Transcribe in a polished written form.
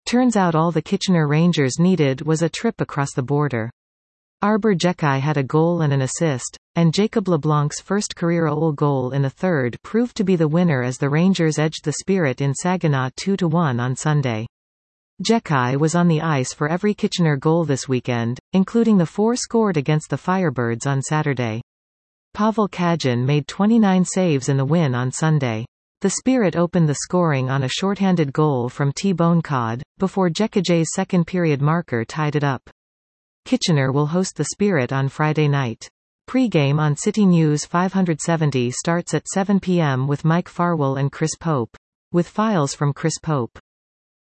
Turns out all the Kitchener Rangers needed was a trip across the border. Arber Xhekaj had a goal and an assist, and Jacob LeBlanc's first career OL goal in the third proved to be the winner as the Rangers edged the Spirit in Saginaw 2-1 on Sunday. Xhekaj was on the ice for every Kitchener goal this weekend, including the 4 scored against the Firebirds on Saturday. Pavel Kajin made 29 saves in the win on Sunday. The Spirit opened the scoring on a shorthanded goal from T-Bone Cod, before Xhekaj's second-period marker tied it up. Kitchener will host the Spirit on Friday night. Pre-game on City News 570 starts at 7 p.m. with Mike Farwell and Chris Pope. With files from Chris Pope.